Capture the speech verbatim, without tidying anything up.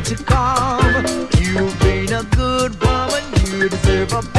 to come. You've been a good woman, you deserve a